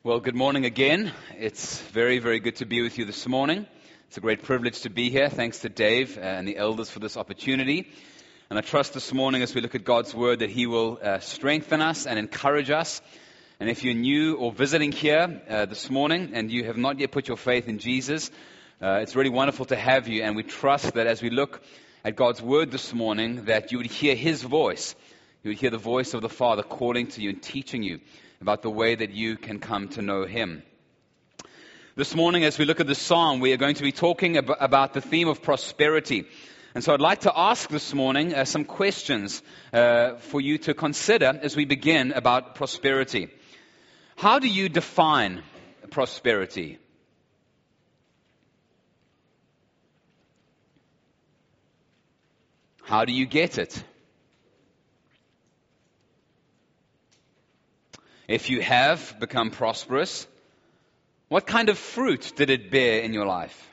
Well, good morning again. It's very, very good to be with you this morning. It's a great privilege to be here. Thanks to Dave and the elders for this opportunity. And I trust this morning as we look at God's Word that He will strengthen us and encourage us. And if you're new or visiting here this morning and you have not yet put your faith in Jesus, it's really wonderful to have you. And we trust that as we look at God's Word this morning, that you would hear His voice. You would hear the voice of the Father calling to you and teaching you about the way that you can come to know Him. This morning, as we look at the psalm, we are going to be talking about the theme of prosperity. And so I'd like to ask this morning some questions for you to consider as we begin about prosperity. How do you define prosperity? How do you get it? If you have become prosperous, what kind of fruit did it bear in your life?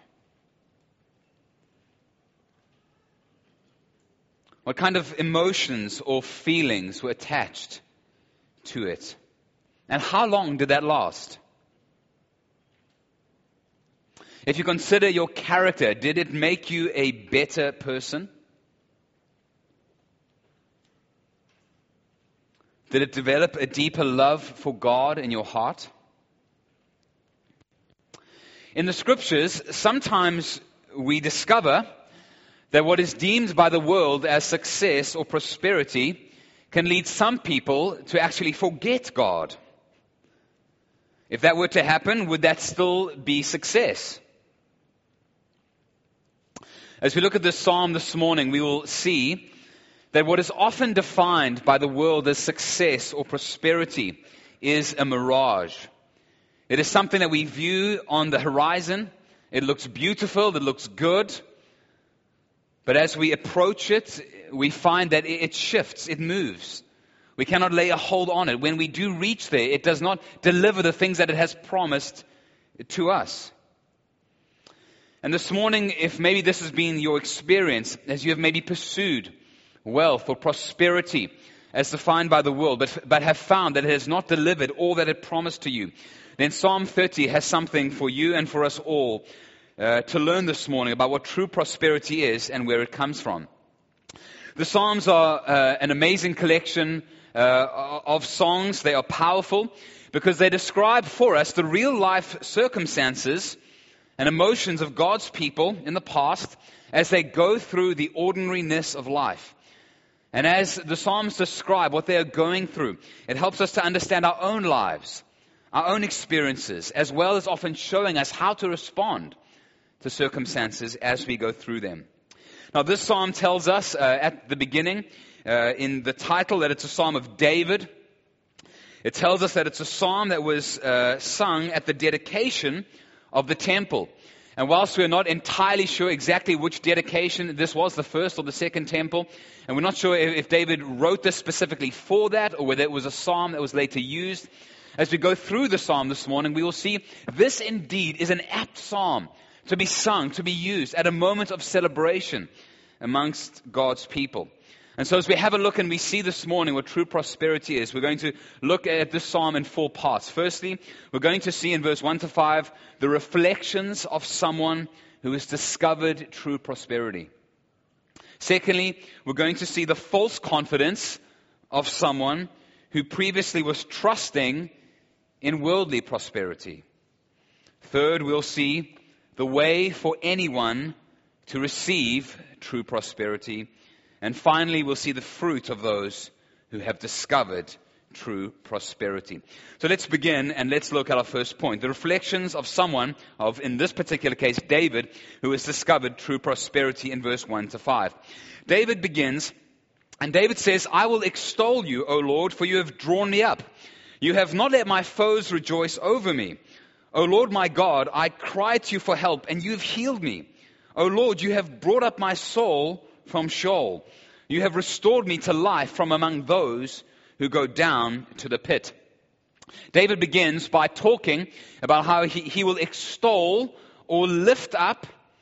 What kind of emotions or feelings were attached to it? And how long did that last? If you consider your character, did it make you a better person? Did it develop a deeper love for God in your heart? In the Scriptures, sometimes we discover that what is deemed by the world as success or prosperity can lead some people to actually forget God. If that were to happen, would that still be success? As we look at this psalm this morning, we will see that what is often defined by the world as success or prosperity is a mirage. It is something that we view on the horizon. It looks beautiful, it looks good. But as we approach it, we find that it shifts, it moves. We cannot lay a hold on it. When we do reach there, it does not deliver the things that it has promised to us. And this morning, if maybe this has been your experience, as you have maybe pursued wealth or prosperity as defined by the world, but have found that it has not delivered all that it promised to you, then Psalm 30 has something for you and for us all to learn this morning about what true prosperity is and where it comes from. The Psalms are an amazing collection of songs. They are powerful because they describe for us the real life circumstances and emotions of God's people in the past as they go through the ordinariness of life. And as the Psalms describe what they are going through, it helps us to understand our own lives, our own experiences, as well as often showing us how to respond to circumstances as we go through them. Now, this psalm tells us at the beginning, in the title, that it's a psalm of David. It tells us that it's a psalm that was sung at the dedication of the temple. And whilst we're not entirely sure exactly which dedication this was, the first or the second temple, and we're not sure if David wrote this specifically for that or whether it was a psalm that was later used, as we go through the psalm this morning, we will see this indeed is an apt psalm to be sung, to be used at a moment of celebration amongst God's people. And so as we have a look and we see this morning what true prosperity is, we're going to look at this psalm in four parts. Firstly, we're going to see in verse 1 to 5 the reflections of someone who has discovered true prosperity. Secondly, we're going to see the false confidence of someone who previously was trusting in worldly prosperity. Third, we'll see the way for anyone to receive true prosperity. And finally, we'll see the fruit of those who have discovered true prosperity. So let's begin and let's look at our first point. The reflections of someone, in this particular case, David, who has discovered true prosperity in verse 1 to 5. David begins, and David says, "I will extol you, O Lord, for you have drawn me up. You have not let my foes rejoice over me. O Lord my God, I cried to you for help, and you have healed me. O Lord, you have brought up my soul from Sheol. You have restored me to life from among those who go down to the pit." David begins by talking about how he will extol or lift up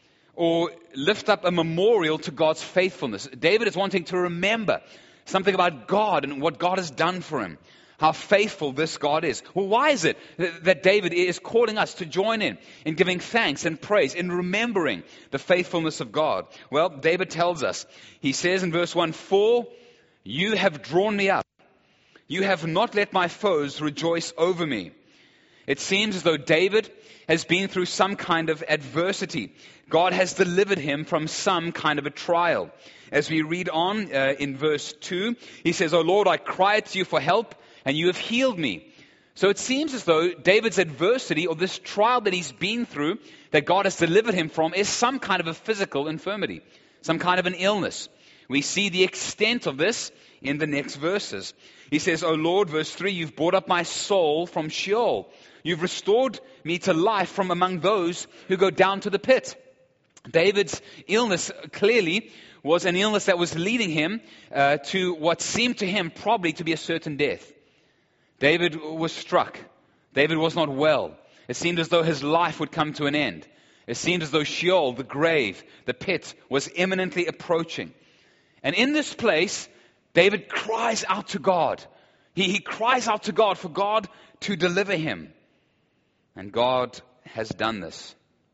a memorial to God's faithfulness. David is wanting to remember something about God and what God has done for him. how faithful this God is. Well, why is it that David is calling us to join in giving thanks and praise, in remembering the faithfulness of God? Well, David tells us. He says in verse 1, "For you have drawn me up. You have not let my foes rejoice over me." It seems as though David has been through some kind of adversity. God has delivered him from some kind of a trial. As we read on in verse 2, he says, "O Lord, I cried to you for help, and you have healed me." So it seems as though David's adversity, or this trial that he's been through, that God has delivered him from, is some kind of a physical infirmity, some kind of an illness. We see the extent of this in the next verses. He says, "O Lord," verse 3, "you've brought up my soul from Sheol. You've restored me to life from among those who go down to the pit." David's illness clearly was an illness that was leading him to what seemed to him probably to be a certain death. David was struck. David was not well. It seemed as though his life would come to an end. It seemed as though Sheol, the grave, the pit, was imminently approaching. And in this place, David cries out to God. He cries out to God for God to deliver him. And God has done this.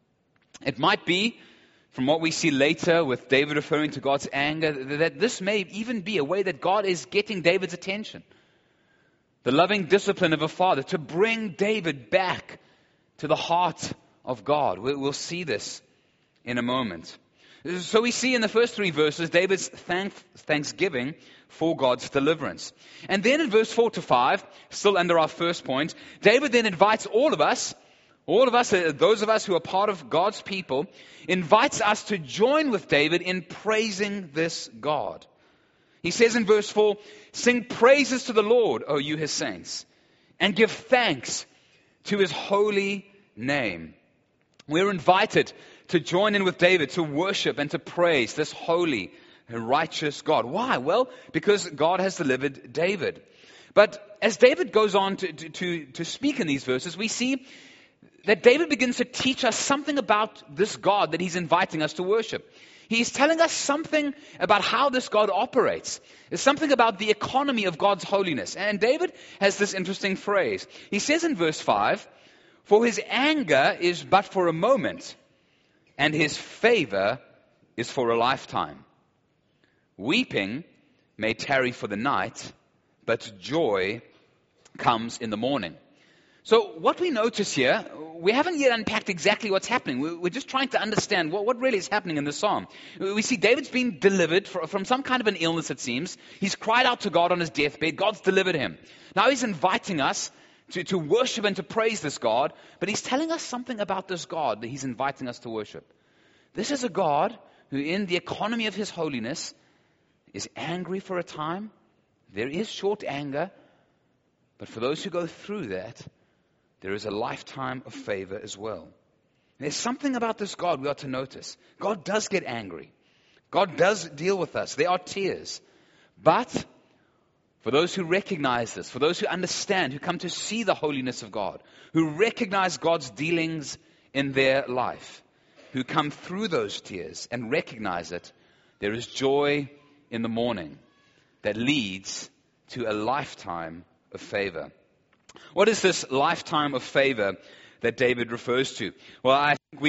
It might be, from what we see later with David referring to God's anger, that this may even be a way that God is getting David's attention. The loving discipline of a father to bring David back to the heart of God. We'll see this in a moment. So we see in the first 3 verses David's thanksgiving for God's deliverance. And then in verse 4 to 5, still under our first point, David then invites all of us, those of us who are part of God's people, invites us to join with David in praising this God. He says in verse 4, "Sing praises to the Lord, O you his saints, and give thanks to his holy name." We're invited to join in with David to worship and to praise this holy and righteous God. Why? Well, because God has delivered David. But as David goes on to speak in these verses, we see that David begins to teach us something about this God that he's inviting us to worship. He's telling us something about how this God operates. There's something about the economy of God's holiness. And David has this interesting phrase. He says in verse 5, "For his anger is but for a moment, and his favor is for a lifetime. Weeping may tarry for the night, but joy comes in the morning." So what we notice here, we haven't yet unpacked exactly what's happening. We're just trying to understand what really is happening in the psalm. We see David's been delivered from some kind of an illness, it seems. He's cried out to God on his deathbed. God's delivered him. Now he's inviting us to worship and to praise this God, but he's telling us something about this God that he's inviting us to worship. This is a God who, in the economy of his holiness, is angry for a time. There is short anger, but for those who go through that, there is a lifetime of favor as well. There's something about this God we ought to notice. God does get angry. God does deal with us. There are tears. But for those who recognize this, for those who understand, who come to see the holiness of God, who recognize God's dealings in their life, who come through those tears and recognize it, there is joy in the morning that leads to a lifetime of favor. What is this lifetime of favor that David refers to? Well, I think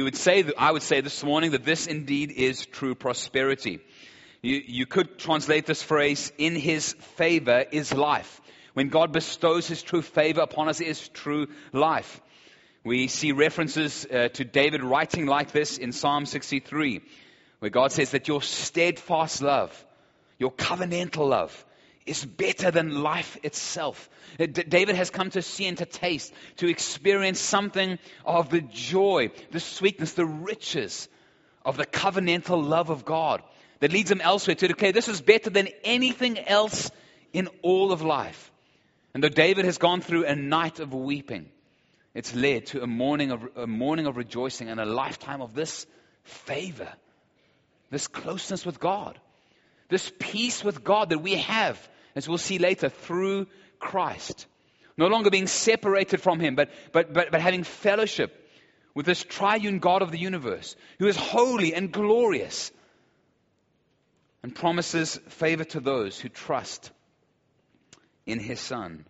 I would say this morning that this indeed is true prosperity. You could translate this phrase, "in his favor is life." When God bestows his true favor upon us, it is true life. We see references to David writing like this in Psalm 63, where God says that your steadfast love, your covenantal love, is better than life itself. David has come to see and to taste, to experience something of the joy, the sweetness, the riches of the covenantal love of God that leads him elsewhere to declare this is better than anything else in all of life. And though David has gone through a night of weeping, it's led to a morning of rejoicing and a lifetime of this favor, this closeness with God, this peace with God that we have, as we'll see later, through Christ. No longer being separated from him, but having fellowship with this triune God of the universe, who is holy and glorious, and promises favor to those who trust in his Son.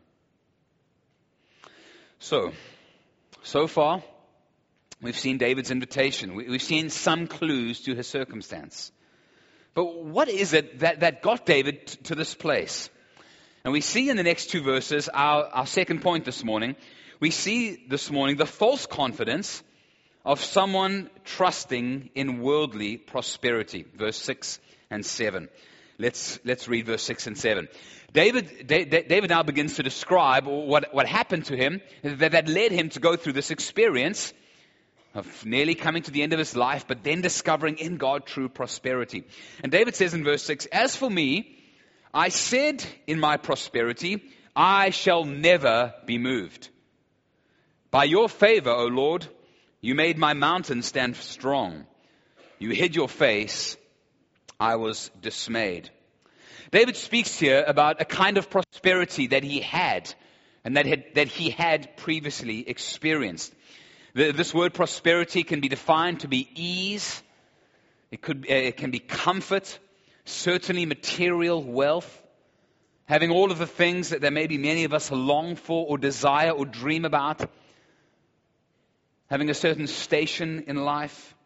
So far, we've seen David's invitation. We've seen some clues to his circumstance. But what is it that got David to this place? And we see in the next two verses, our second point this morning, we see this morning the false confidence of someone trusting in worldly prosperity. Verse 6 and 7. Let's read verse 6 and 7. David now begins to describe what happened to him that led him to go through this experience of nearly coming to the end of his life, but then discovering in God true prosperity. And David says in verse 6, "As for me, I said in my prosperity, I shall never be moved. By your favor, O Lord, you made my mountain stand strong. You hid your face, I was dismayed." David speaks here about a kind of prosperity that he had, and that he had previously experienced. This word prosperity can be defined to be ease. It can be comfort, certainly material wealth, having all of the things that maybe many of us long for or desire or dream about, having a certain station in life,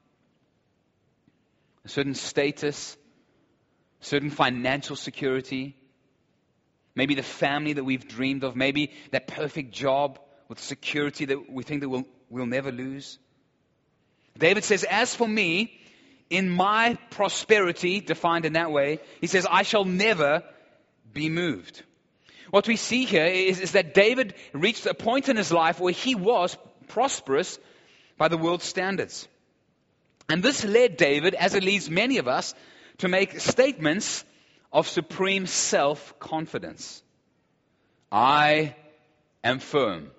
a certain status, certain financial security, maybe the family that we've dreamed of, maybe that perfect job with security that we think that we'll never lose. David says, as for me, in my prosperity, defined in that way, he says, I shall never be moved. What we see here is that David reached a point in his life where he was prosperous by the world's standards. And this led David, as it leads many of us, to make statements of supreme self-confidence. I am firm.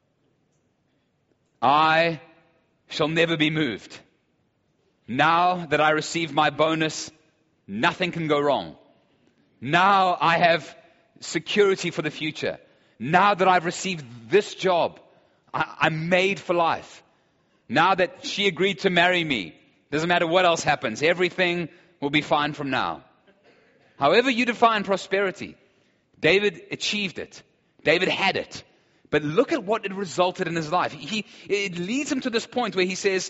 I shall never be moved. Now that I receive my bonus, nothing can go wrong. Now I have security for the future. Now that I've received this job, I'm made for life. Now that she agreed to marry me, doesn't matter what else happens, everything will be fine from now. However you define prosperity, David achieved it. David had it. But look at what it resulted in his life. It leads him to this point where he says,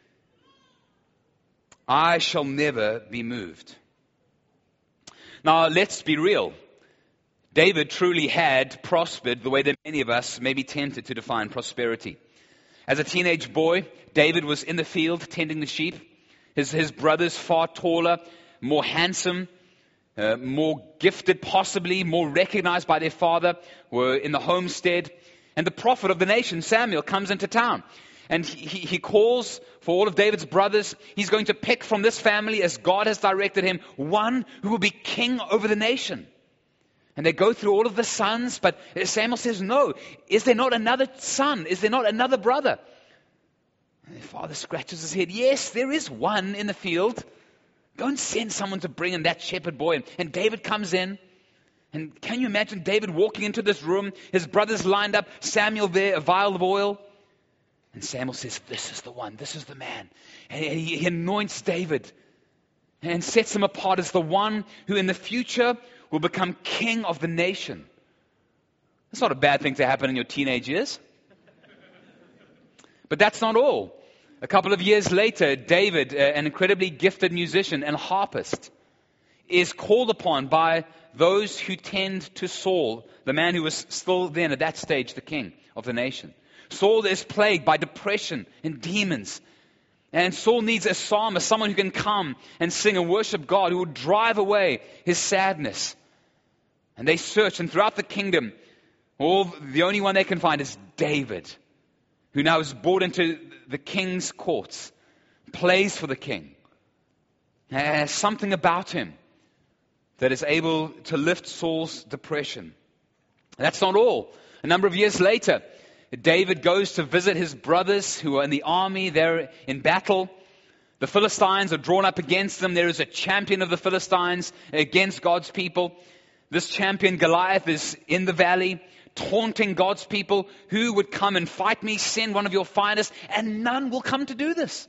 I shall never be moved. Now, let's be real. David truly had prospered the way that many of us may be tempted to define prosperity. As a teenage boy, David was in the field tending the sheep. His brothers, far taller, more handsome, more gifted possibly, more recognized by their father, were in the homestead. And the prophet of the nation, Samuel, comes into town. And he calls for all of David's brothers. He's going to pick from this family, as God has directed him, one who will be king over the nation. And they go through all of the sons, but Samuel says, no, is there not another son? Is there not another brother? And the father scratches his head. Yes, there is one in the field. Go and send someone to bring in that shepherd boy. And David comes in. And can you imagine David walking into this room, his brothers lined up, Samuel there, a vial of oil. And Samuel says, this is the one, this is the man. And he anoints David and sets him apart as the one who in the future will become king of the nation. That's not a bad thing to happen in your teenage years. But that's not all. A couple of years later, David, an incredibly gifted musician and harpist, is called upon by those who tend to Saul, the man who was still then at that stage the king of the nation. Saul is plagued by depression and demons. And Saul needs a psalmist, someone who can come and sing and worship God, who will drive away his sadness. And they search, and throughout the kingdom, the only one they can find is David, who now is brought into the king's courts, plays for the king. And has something about him that is able to lift Saul's depression. That's not all. A number of years later, David goes to visit his brothers who are in the army. They're in battle. The Philistines are drawn up against them. There is a champion of the Philistines against God's people. This champion, Goliath, is in the valley, taunting God's people. Who would come and fight me? Send one of your finest. And none will come to do this.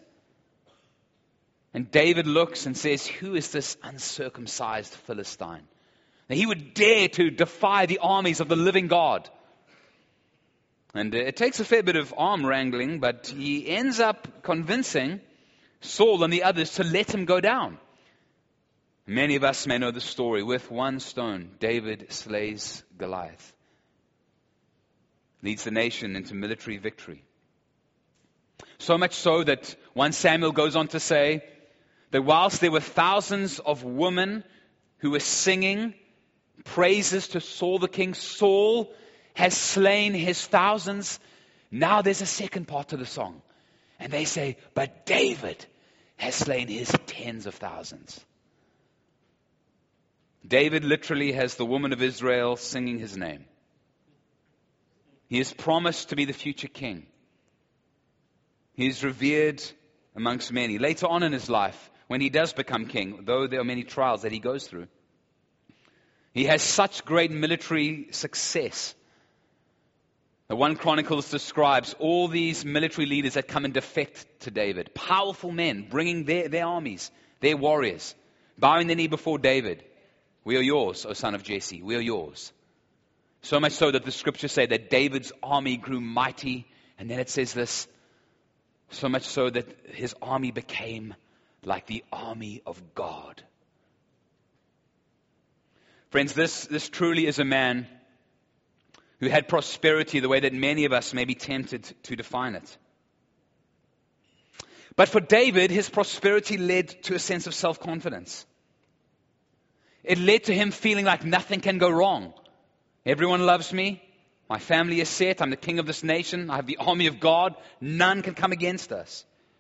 And David looks and says, who is this uncircumcised Philistine That he would dare to defy the armies of the living God. And it takes a fair bit of arm wrangling, but he ends up convincing Saul and the others to let him go down. Many of us may know the story. With one stone, David slays Goliath. Leads the nation into military victory. So much so that 1 Samuel goes on to say that whilst there were thousands of women who were singing praises to Saul the king, Saul has slain his thousands. Now there's a second part to the song. And they say, but David has slain his tens of thousands. David literally has the woman of Israel singing his name. He is promised to be the future king. He is revered amongst many. Later on in his life, when he does become king, though there are many trials that he goes through, he has such great military success. The 1 Chronicles describes all these military leaders that come and defect to David. Powerful men bringing their armies, their warriors, bowing the knee before David. We are yours, O son of Jesse. We are yours. So much so that the scriptures say that David's army grew mighty. And then it says this, so much so that his army became like the army of God. Friends, this truly is a man who had prosperity the way that many of us may be tempted to define it. But for David, his prosperity led to a sense of self-confidence. It led to him feeling like nothing can go wrong. Everyone loves me. My family is set. I'm the king of this nation. I have the army of God. None can come against us.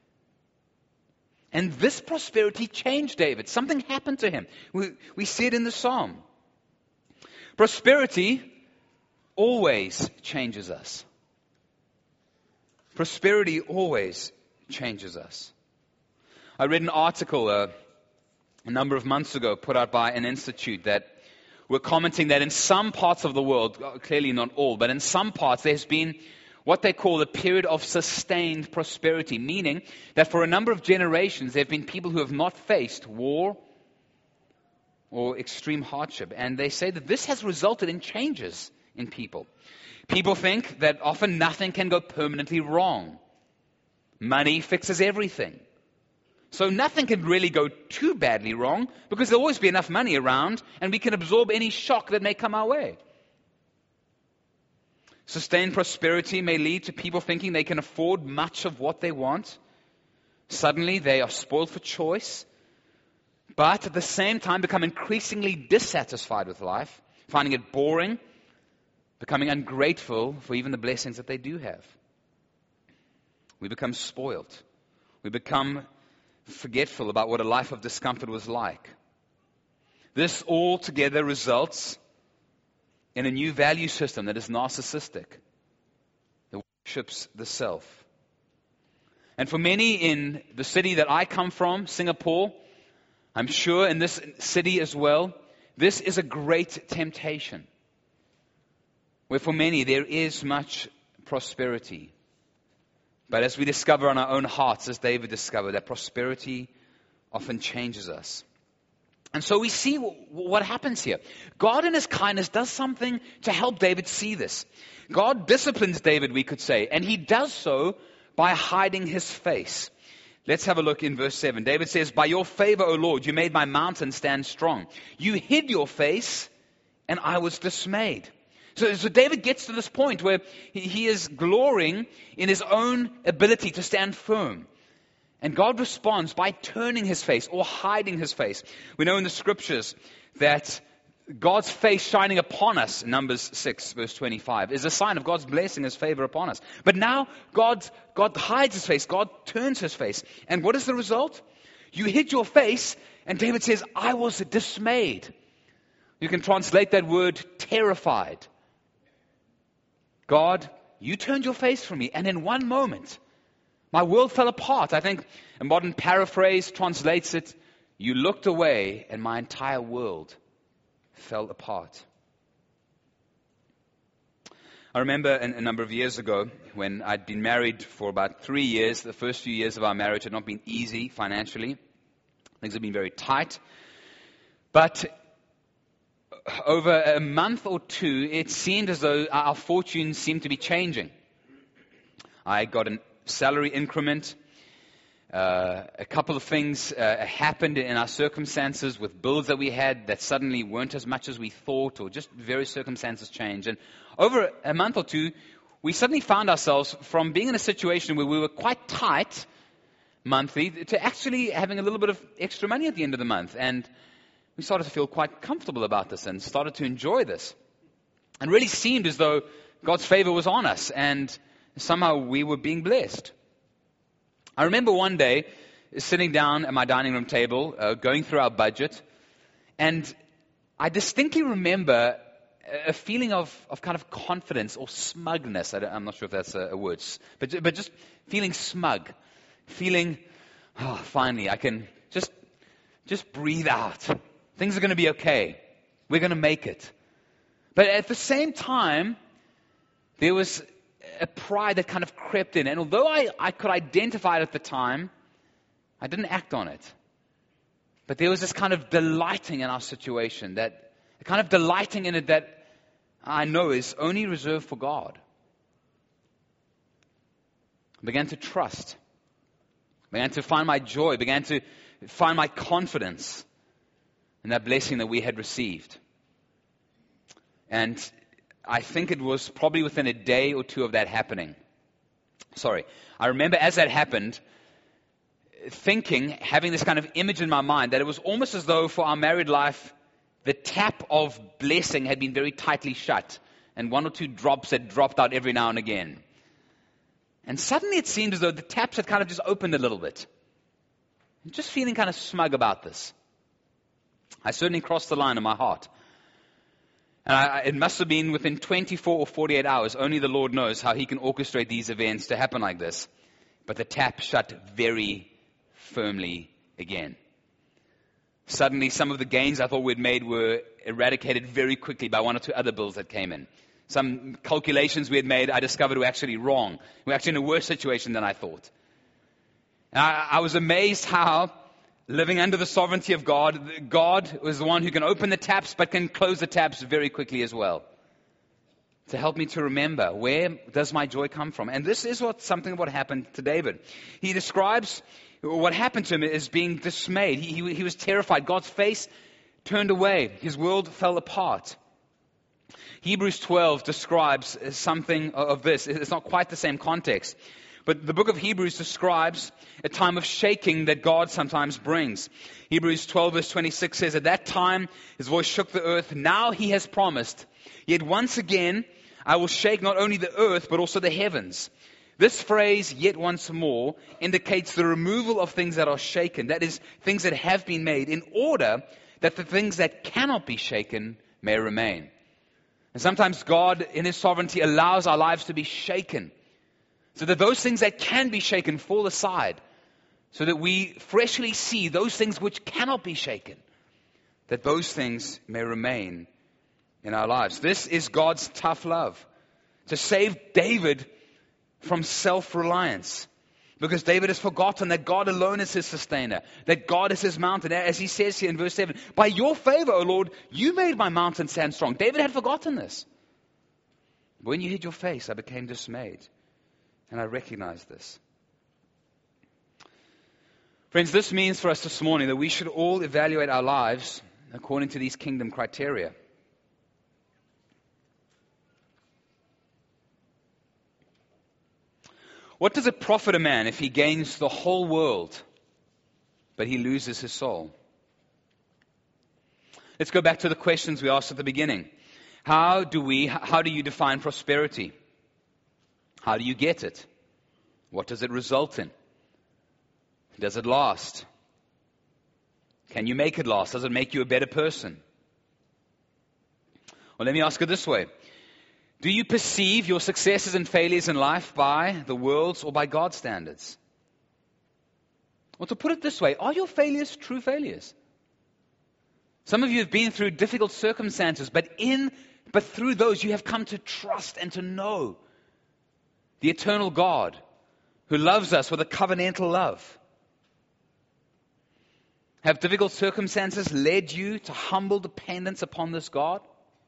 And this prosperity changed David. Something happened to him. We see it in the psalm. Prosperity always changes us. Prosperity always changes us. I read an article a number of months ago put out by an institute that were commenting that in some parts of the world, clearly not all, but in some parts there's been what they call a period of sustained prosperity, meaning that for a number of generations there have been people who have not faced war or extreme hardship. And they say that this has resulted in changes in people. People think that often nothing can go permanently wrong. Money fixes everything. So nothing can really go too badly wrong because there'll always be enough money around and we can absorb any shock that may come our way. Sustained prosperity may lead to people thinking they can afford much of what they want. Suddenly they are spoiled for choice, but at the same time become increasingly dissatisfied with life, finding it boring, becoming ungrateful for even the blessings that they do have. We become spoiled. We become forgetful about what a life of discomfort was like. This all together results in a new value system that is narcissistic, that worships the self. And for many in the city that I come from, Singapore, I'm sure in this city as well, this is a great temptation. Where for many there is much prosperity. But as we discover in our own hearts, as David discovered, that prosperity often changes us. And so we see what happens here. God in his kindness does something to help David see this. God disciplines David, we could say, and he does so by hiding his face. Let's have a look in verse 7. David says, "By your favor, O Lord, you made my mountain stand strong. You hid your face, and I was dismayed." So David gets to this point where he is glorying in his own ability to stand firm. And God responds by turning his face or hiding his face. We know in the scriptures that God's face shining upon us, Numbers 6, verse 25, is a sign of God's blessing, his favor upon us. But now God hides his face. God turns his face. And what is the result? You hid your face, and David says, I was dismayed. You can translate that word terrified. God, you turned your face from me, and in one moment, my world fell apart. I think a modern paraphrase translates it, you looked away, and my entire world fell apart. I remember a number of years ago when I'd been married for about 3 years. The first few years of our marriage had not been easy financially. Things had been very tight. But over a month or two, it seemed as though our fortunes seemed to be changing. I got a salary increment. A couple of things happened in our circumstances with bills that we had that suddenly weren't as much as we thought, or just various circumstances changed. And over a month or two, we suddenly found ourselves from being in a situation where we were quite tight monthly to actually having a little bit of extra money at the end of the month. And we started to feel quite comfortable about this and started to enjoy this. And really seemed as though God's favor was on us and somehow we were being blessed. I remember one day sitting down at my dining room table, going through our budget, and I distinctly remember a feeling of kind of confidence or smugness. I'm not sure if that's a word, but just feeling smug, feeling, finally, I can just breathe out. Things are going to be okay. We're going to make it. But at the same time, there was a pride that kind of crept in. And although I could identify it at the time, I didn't act on it. But there was this kind of delighting in our situation, that kind of delighting in it that I know is only reserved for God. I began to trust. I began to find my joy, began to find my confidence in that blessing that we had received. And I think it was probably within a day or two of that happening. I remember as that happened, having this kind of image in my mind that it was almost as though for our married life, the tap of blessing had been very tightly shut, and one or two drops had dropped out every now and again. And suddenly it seemed as though the taps had kind of just opened a little bit. I'm just feeling kind of smug about this. I certainly crossed the line in my heart. And it must have been within 24 or 48 hours. Only the Lord knows how He can orchestrate these events to happen like this. But the tap shut very firmly again. Suddenly, some of the gains I thought we'd made were eradicated very quickly by one or two other bills that came in. Some calculations we had made, I discovered were actually wrong. We were actually in a worse situation than I thought. And I was amazed how, living under the sovereignty of God, God was the one who can open the taps but can close the taps very quickly as well. To help me to remember, where does my joy come from? And this is something what happened to David. He describes what happened to him as being dismayed. He was terrified. God's face turned away. His world fell apart. Hebrews 12 describes something of this. It's not quite the same context. But the book of Hebrews describes a time of shaking that God sometimes brings. Hebrews 12 verse 26 says, "At that time His voice shook the earth. Now He has promised, yet once again I will shake not only the earth but also the heavens." This phrase, "yet once more," indicates the removal of things that are shaken. That is, things that have been made, in order that the things that cannot be shaken may remain. And sometimes God, in His sovereignty, allows our lives to be shaken, so that those things that can be shaken fall aside, so that we freshly see those things which cannot be shaken, that those things may remain in our lives. This is God's tough love, to save David from self-reliance. Because David has forgotten that God alone is his sustainer, that God is his mountain. As he says here in verse 7, "By your favor, O Lord, you made my mountain stand strong." David had forgotten this. "When you hid your face, I became dismayed, and I recognized this." Friends, this means for us this morning that we should all evaluate our lives according to these kingdom criteria. What does it profit a man if he gains the whole world, but he loses his soul? Let's go back to the questions we asked at the beginning. How do you define prosperity? How do you get it? What does it result in? Does it last? Can you make it last? Does it make you a better person? Well, let me ask it this way. Do you perceive your successes and failures in life by the world's or by God's standards? Or to put it this way, are your failures true failures? Some of you have been through difficult circumstances, but through those you have come to trust and to know the eternal God who loves us with a covenantal love. Have difficult circumstances led you to humble dependence upon this God?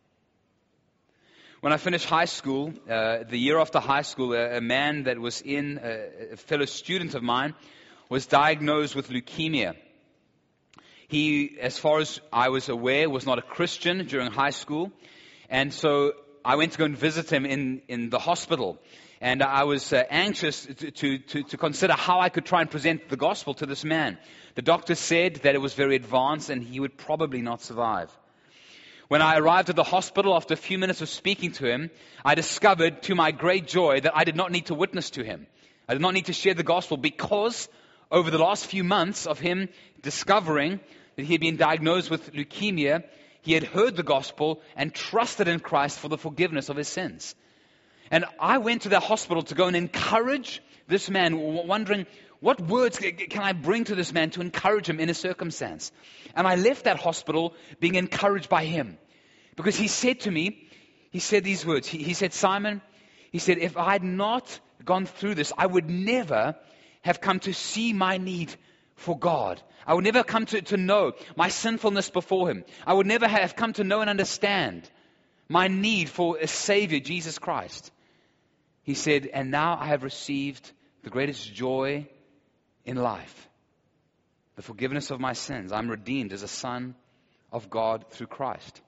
When I finished high school, the year after high school, a man that was a fellow student of mine, was diagnosed with leukemia. He, as far as I was aware, was not a Christian during high school. And so I went to go and visit him in the hospital. And I was anxious to consider how I could try and present the gospel to this man. The doctor said that it was very advanced and he would probably not survive. When I arrived at the hospital, after a few minutes of speaking to him, I discovered to my great joy that I did not need to witness to him. I did not need to share the gospel because over the last few months of him discovering that he had been diagnosed with leukemia, he had heard the gospel and trusted in Christ for the forgiveness of his sins. And I went to the hospital to go and encourage this man, wondering what words can I bring to this man to encourage him in his circumstance. And I left that hospital being encouraged by him. Because he said to me, he said these words. He said, Simon, he said, if I had not gone through this, I would never have come to see my need for God. I would never come to know my sinfulness before Him. I would never have come to know and understand my need for a Savior, Jesus Christ. He said, and now I have received the greatest joy in life, the forgiveness of my sins. I'm redeemed as a son of God through Christ.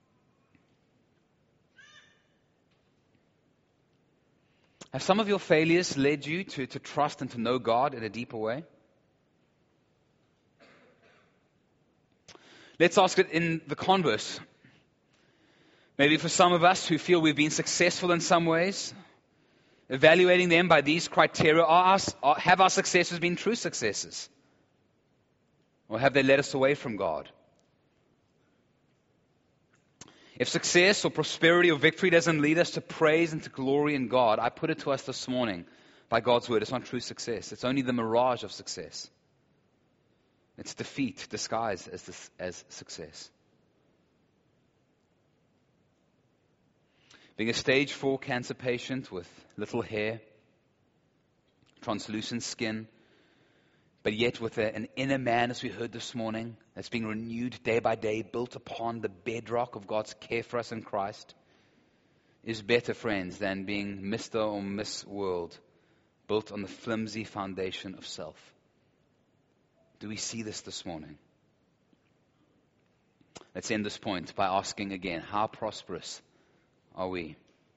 Have some of your failures led you to trust and to know God in a deeper way? Let's ask it in the converse. Maybe for some of us who feel we've been successful in some ways, evaluating them by these criteria, have our successes been true successes? Or have they led us away from God? If success or prosperity or victory doesn't lead us to praise and to glory in God, I put it to us this morning by God's word, it's not true success. It's only the mirage of success. It's defeat disguised as success. Being a stage 4 cancer patient with little hair, translucent skin, but yet with an inner man, as we heard this morning, that's being renewed day by day, built upon the bedrock of God's care for us in Christ, is better, friends, than being Mr. or Miss World, built on the flimsy foundation of self. Do we see this morning? Let's end this point by asking again, how prosperous are we?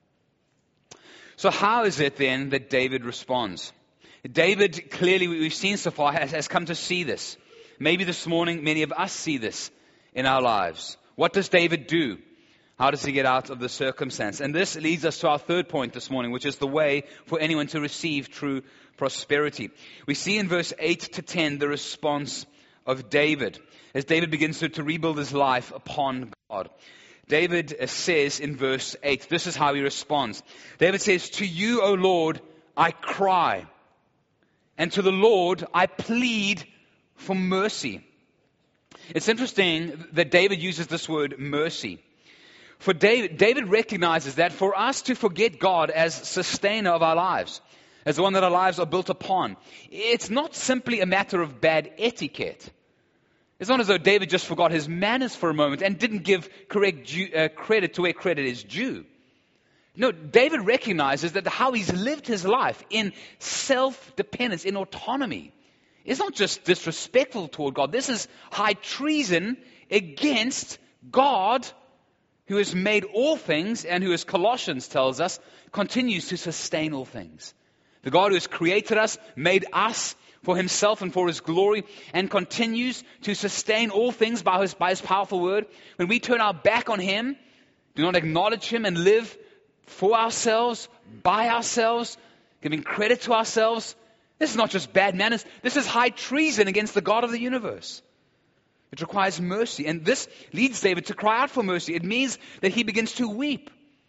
So how is it then that David responds? David, clearly we've seen so far, has come to see this. Maybe this morning many of us see this in our lives. What does David do? How does he get out of the circumstance? And this leads us to our third point this morning, which is the way for anyone to receive true prosperity. We see in verse 8 to 10 the response of David, as David begins to rebuild his life upon God. David says in verse 8, this is how he responds. David says, to you, O Lord, I cry, and to the Lord I plead for mercy. It's interesting that David uses this word mercy. For David recognizes that for us to forget God as sustainer of our lives, as the one that our lives are built upon, it's not simply a matter of bad etiquette. It's not as though David just forgot his manners for a moment and didn't give correct credit to where credit is due. No, David recognizes that how he's lived his life in self-dependence, in autonomy, is not just disrespectful toward God. This is high treason against God, who has made all things and who, as Colossians tells us, continues to sustain all things. The God who has created us, made us for Himself and for His glory, and continues to sustain all things by His powerful word. When we turn our back on Him, do not acknowledge Him and live for ourselves, by ourselves, giving credit to ourselves, this is not just bad manners. This is high treason against the God of the universe. It requires mercy. And this leads David to cry out for mercy. It means that he begins to weep.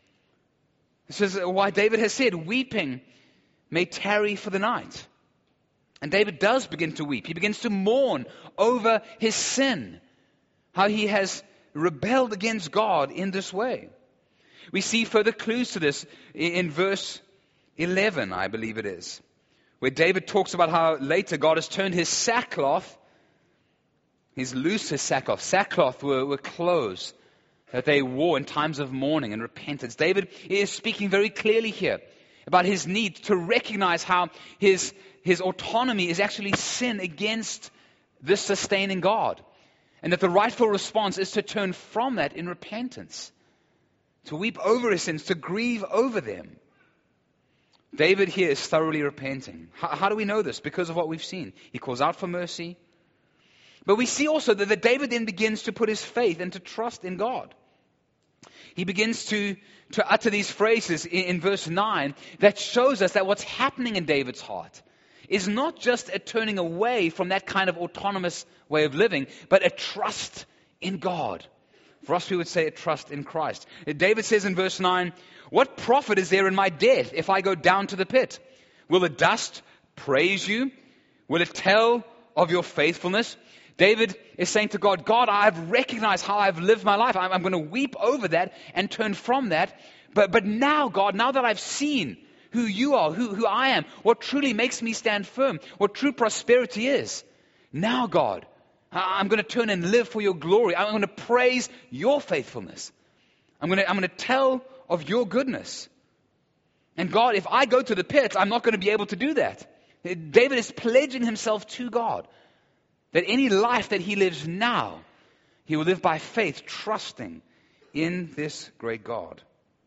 This is why David has said, weeping may tarry for the night. And David does begin to weep. He begins to mourn over his sin, how he has rebelled against God in this way. We see further clues to this in verse 11, I believe it is, where David talks about how later God has turned his sackcloth He's loosed his sackcloth. Sackcloth were clothes that they wore in times of mourning and repentance. David is speaking very clearly here about his need to recognize how his autonomy is actually sin against this sustaining God. And that the rightful response is to turn from that in repentance. To weep over his sins, to grieve over them. David here is thoroughly repenting. How do we know this? Because of what we've seen. He calls out for mercy. But we see also that David then begins to put his faith and to trust in God. He begins to utter these phrases in verse 9 that shows us that what's happening in David's heart is not just a turning away from that kind of autonomous way of living, but a trust in God. For us, we would say a trust in Christ. David says in verse 9, "What profit is there in my death if I go down to the pit? Will the dust praise you? Will it tell of your faithfulness?" David is saying to God, "God, I've recognized how I've lived my life. I'm going to weep over that and turn from that. But now, God, now that I've seen who you are, who I am, what truly makes me stand firm, what true prosperity is, now, God, I'm going to turn and live for your glory. I'm going to praise your faithfulness. I'm going to tell of your goodness. And God, if I go to the pit, I'm not going to be able to do that." David is pledging himself to God that any life that he lives now, he will live by faith, trusting in this great God.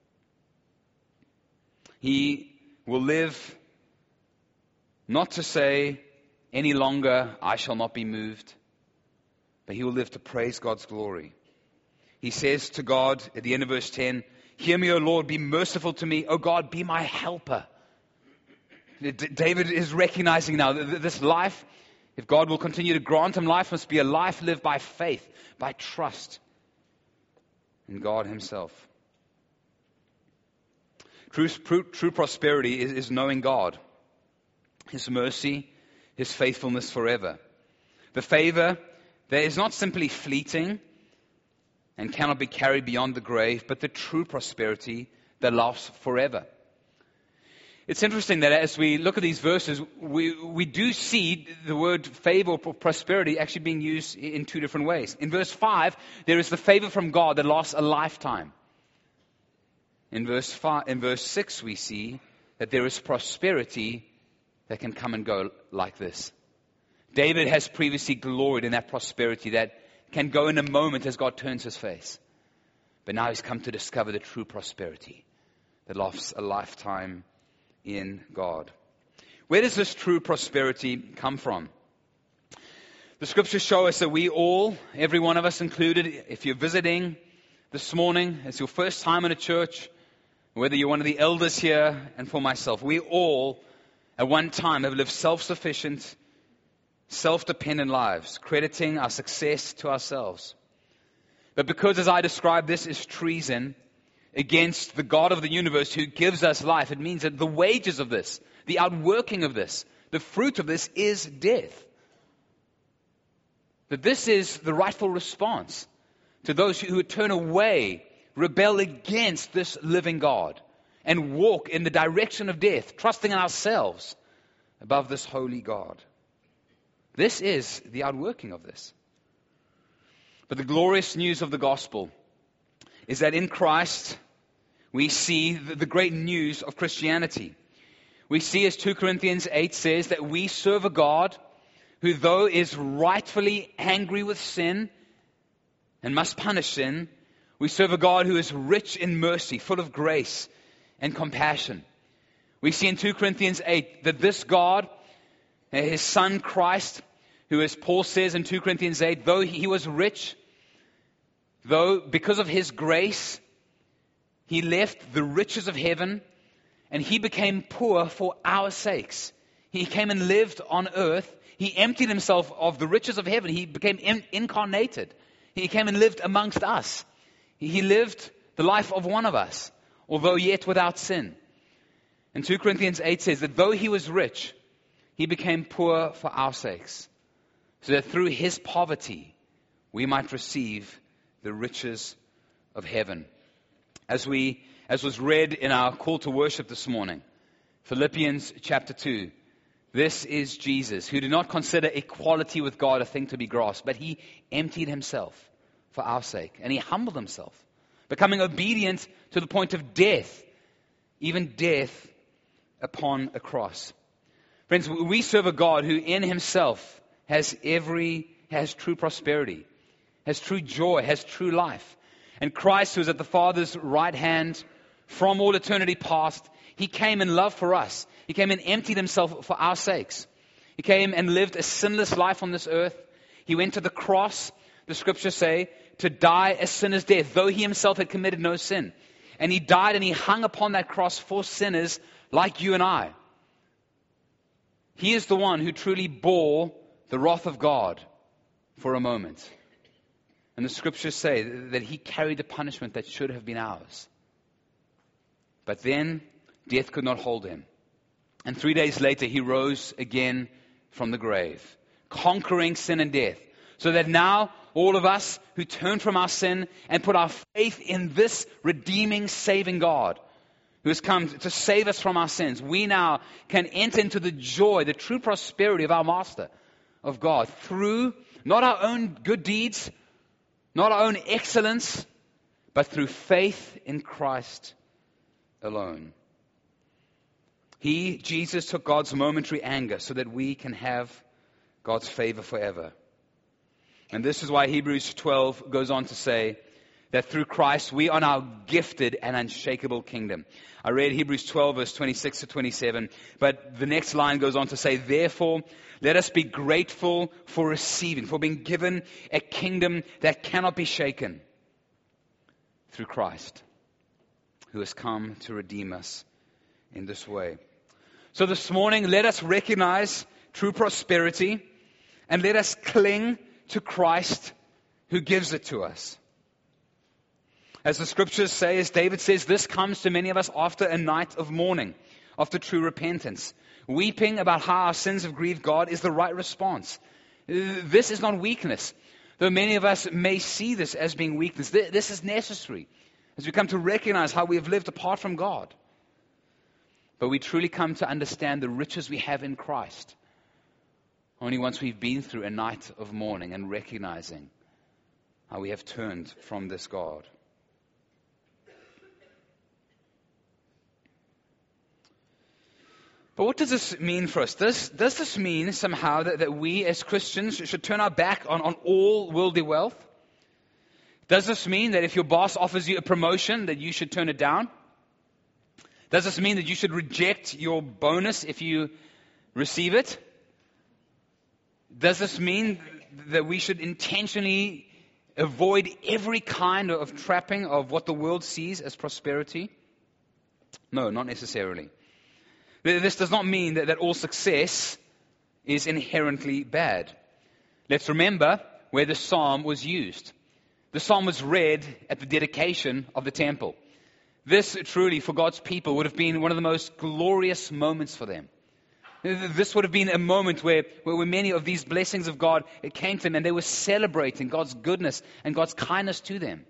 He will live not to say any longer, "I shall not be moved," but he will live to praise God's glory. He says to God at the end of verse 10, "Hear me, O Lord, be merciful to me. O God, be my helper." David is recognizing now that this life, if God will continue to grant him life, must be a life lived by faith, by trust in God himself. True prosperity is knowing God, his mercy, his faithfulness forever. The favor that is not simply fleeting and cannot be carried beyond the grave, but the true prosperity that lasts forever. It's interesting that as we look at these verses, we do see the word favor or prosperity actually being used in two different ways. In verse 5, there is the favor from God that lasts a lifetime. In verse 6, we see that there is prosperity that can come and go like this. David has previously gloried in that prosperity that can go in a moment as God turns his face. But now he's come to discover the true prosperity that lasts a lifetime in God. Where does this true prosperity come from? The scriptures show us that we all, every one of us included, if you're visiting this morning, it's your first time in a church, whether you're one of the elders here, and for myself, we all at one time have lived self-sufficient, self-dependent lives, crediting our success to ourselves. But because, as I described, this is treason against the God of the universe who gives us life, it means that the wages of this, the outworking of this, the fruit of this is death. That this is the rightful response to those who turn away, rebel against this living God, and walk in the direction of death, trusting in ourselves above this holy God. This is the outworking of this. But the glorious news of the gospel is that in Christ we see the great news of Christianity. We see, as 2 Corinthians 8 says, that we serve a God who, though is rightfully angry with sin and must punish sin, we serve a God who is rich in mercy, full of grace and compassion. We see in 2 Corinthians 8 that this God, his Son Christ, who, as Paul says in 2 Corinthians 8, though he was rich, though because of his grace, he left the riches of heaven and he became poor for our sakes. He came and lived on earth. He emptied himself of the riches of heaven. He became incarnated. He came and lived amongst us. He lived the life of one of us, although yet without sin. And 2 Corinthians 8 says that though he was rich, he became poor for our sakes, so that through his poverty we might receive the riches of heaven. As was read in our call to worship this morning, Philippians chapter 2 This is Jesus, who did not consider equality with God a thing to be grasped, but he emptied himself for our sake, and he humbled himself, becoming obedient to the point of death, even death upon a cross. Friends, we serve a God who in himself has true prosperity, has true joy, has true life. And Christ, who is at the Father's right hand from all eternity past, he came in love for us. He came and emptied himself for our sakes. He came and lived a sinless life on this earth. He went to the cross, the scriptures say, to die a sinner's death, though he himself had committed no sin. And he died and he hung upon that cross for sinners like you and I. He is the one who truly bore the wrath of God for a moment. And the scriptures say that he carried the punishment that should have been ours. But then death could not hold him. And 3 days later he rose again from the grave, conquering sin and death. So that now all of us who turn from our sin and put our faith in this redeeming, saving God, who has come to save us from our sins, we now can enter into the joy, the true prosperity of our Master, of God, through not our own good deeds, not our own excellence, but through faith in Christ alone. He, Jesus, took God's momentary anger so that we can have God's favor forever. And this is why Hebrews 12 goes on to say that through Christ we are now gifted an unshakable kingdom. I read Hebrews 12 verse 26 to 27, but the next line goes on to say, therefore, let us be grateful for receiving, for being given a kingdom that cannot be shaken through Christ, who has come to redeem us in this way. So this morning, let us recognize true prosperity and let us cling to Christ who gives it to us. As the scriptures say, as David says, this comes to many of us after a night of mourning, after true repentance. Weeping about how our sins have grieved God is the right response. This is not weakness, though many of us may see this as being weakness. This is necessary as we come to recognize how we have lived apart from God. But we truly come to understand the riches we have in Christ only once we've been through a night of mourning and recognizing how we have turned from this God. But what does this mean for us? Does this mean somehow that we as Christians should turn our back on all worldly wealth? Does this mean that if your boss offers you a promotion that you should turn it down? Does this mean that you should reject your bonus if you receive it? Does this mean that we should intentionally avoid every kind of trapping of what the world sees as prosperity? No, not necessarily. This does not mean that all success is inherently bad. Let's remember where the psalm was used. The psalm was read at the dedication of the temple. This truly, for God's people, would have been one of the most glorious moments for them. This would have been a moment where many of these blessings of God came to them and they were celebrating God's goodness and God's kindness to them.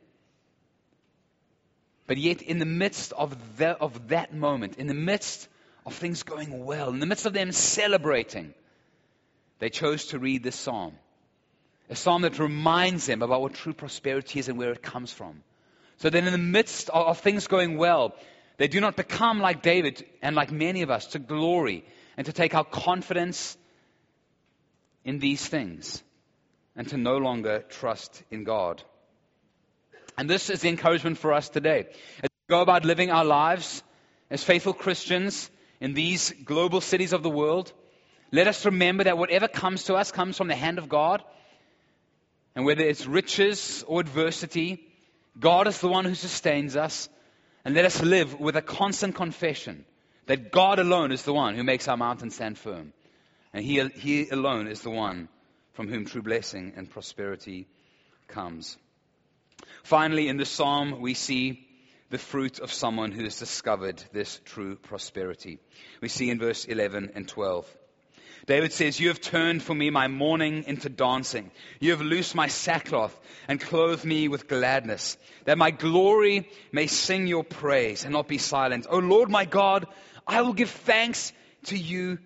But yet in the midst of that moment, in the midst of things going well, in the midst of them celebrating, they chose to read this psalm. A psalm that reminds them about what true prosperity is and where it comes from. So that in the midst of things going well, they do not become like David and like many of us to glory and to take our confidence in these things and to no longer trust in God. And this is the encouragement for us today. As we go about living our lives as faithful Christians in these global cities of the world, let us remember that whatever comes to us comes from the hand of God. And whether it's riches or adversity, God is the one who sustains us. And let us live with a constant confession that God alone is the one who makes our mountains stand firm. And He alone is the one from whom true blessing and prosperity comes. Finally, in this psalm, we see the fruit of someone who has discovered this true prosperity. We see in verse 11 and 12. David says, you have turned for me my mourning into dancing. You have loosed my sackcloth and clothed me with gladness, that my glory may sing your praise and not be silent. O Lord my God, I will give thanks to you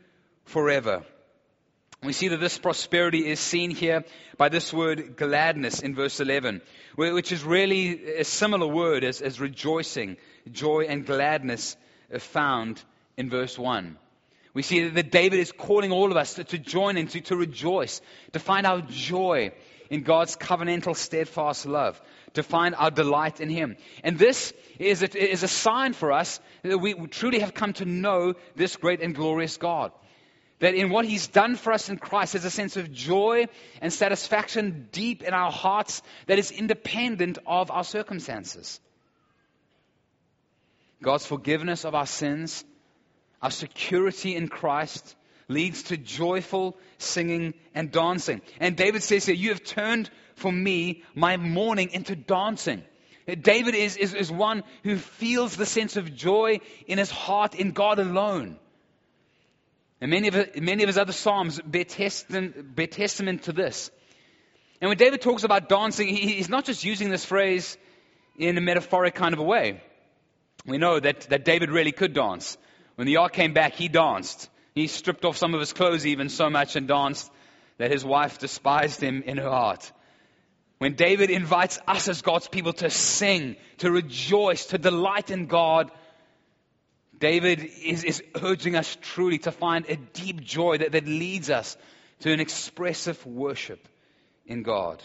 forever. We see that this prosperity is seen here by this word gladness in verse 11, which is really a similar word as rejoicing, joy and gladness found in verse 1. We see that David is calling all of us to join in, to rejoice, to find our joy in God's covenantal, steadfast love, to find our delight in Him. And this is a sign for us that we truly have come to know this great and glorious God. That in what He's done for us in Christ, there's a sense of joy and satisfaction deep in our hearts that is independent of our circumstances. God's forgiveness of our sins, our security in Christ, leads to joyful singing and dancing. And David says here, you have turned for me my mourning into dancing. David is one who feels the sense of joy in his heart in God alone. And many of his other psalms bear testament to this. And when David talks about dancing, he's not just using this phrase in a metaphoric kind of a way. We know that David really could dance. When the ark came back, he danced. He stripped off some of his clothes even so much and danced that his wife despised him in her heart. When David invites us as God's people to sing, to rejoice, to delight in God, David is urging us truly to find a deep joy that leads us to an expressive worship in God.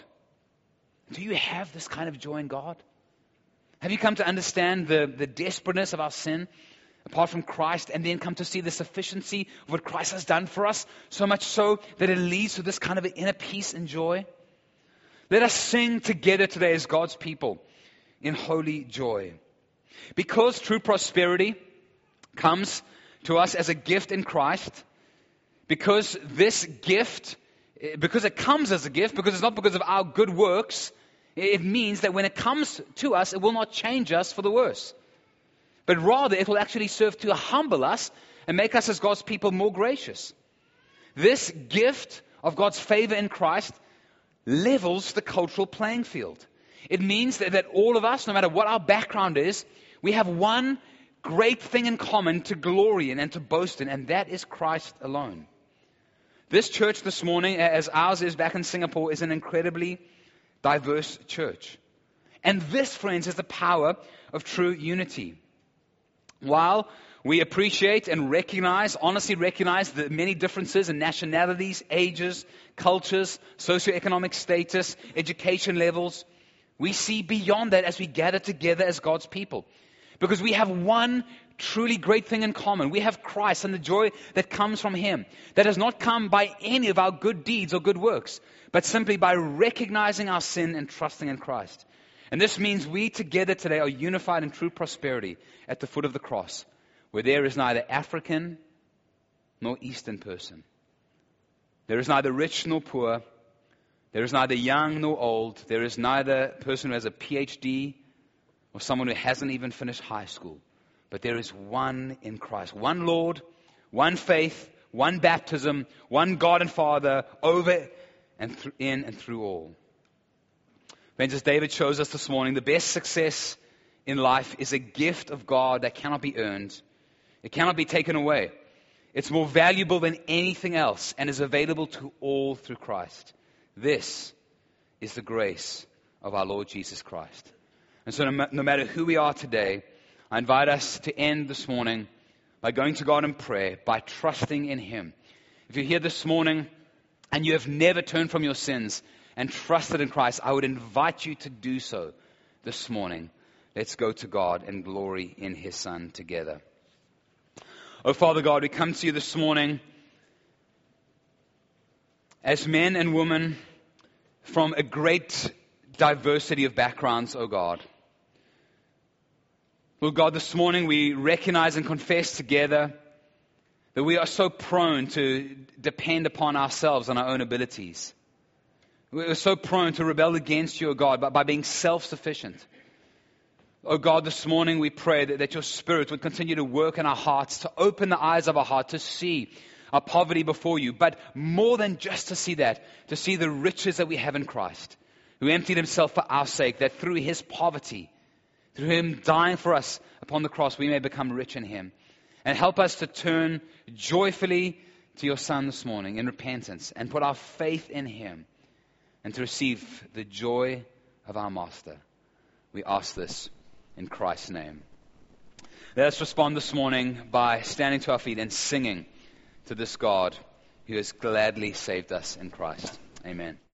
Do you have this kind of joy in God? Have you come to understand the desperateness of our sin apart from Christ, and then come to see the sufficiency of what Christ has done for us, so much so that it leads to this kind of inner peace and joy? Let us sing together today as God's people in holy joy. Because true prosperity comes to us as a gift in Christ, because this gift, because it comes as a gift, because it's not because of our good works, it means that when it comes to us, it will not change us for the worse. But rather, it will actually serve to humble us and make us as God's people more gracious. This gift of God's favor in Christ levels the cultural playing field. It means that all of us, no matter what our background is, we have one great thing in common to glory in and to boast in, and that is Christ alone. This church this morning, as ours is back in Singapore, is an incredibly diverse church. And this, friends, is the power of true unity. While we appreciate and honestly recognize the many differences in nationalities, ages, cultures, socioeconomic status, education levels, we see beyond that as we gather together as God's people. Because we have one truly great thing in common. We have Christ and the joy that comes from Him. That does not come by any of our good deeds or good works, but simply by recognizing our sin and trusting in Christ. And this means we together today are unified in true prosperity at the foot of the cross, where there is neither African nor Eastern person. There is neither rich nor poor. There is neither young nor old. There is neither person who has a PhD or someone who hasn't even finished high school. But there is one in Christ, one Lord, one faith, one baptism, one God and Father over and in and through all. Friends, as David shows us this morning, the best success in life is a gift of God that cannot be earned. It cannot be taken away. It's more valuable than anything else and is available to all through Christ. This is the grace of our Lord Jesus Christ. And so no matter who we are today, I invite us to end this morning by going to God in prayer, by trusting in Him. If you're here this morning and you have never turned from your sins and trusted in Christ, I would invite you to do so this morning. Let's go to God and glory in His Son together. Oh, Father God, we come to you this morning as men and women from a great diversity of backgrounds, oh God. Lord God, this morning we recognize and confess together that we are so prone to depend upon ourselves and our own abilities. We are so prone to rebel against you, O God, by being self-sufficient. Oh God, this morning we pray that your Spirit would continue to work in our hearts, to open the eyes of our heart, to see our poverty before you. But more than just to see that, to see the riches that we have in Christ, who emptied Himself for our sake, that through His poverty, through Him dying for us upon the cross, we may become rich in Him. And help us to turn joyfully to your Son this morning in repentance and put our faith in him and to receive the joy of our Master. We ask this in Christ's name. Let us respond this morning by standing to our feet and singing to this God who has gladly saved us in Christ. Amen.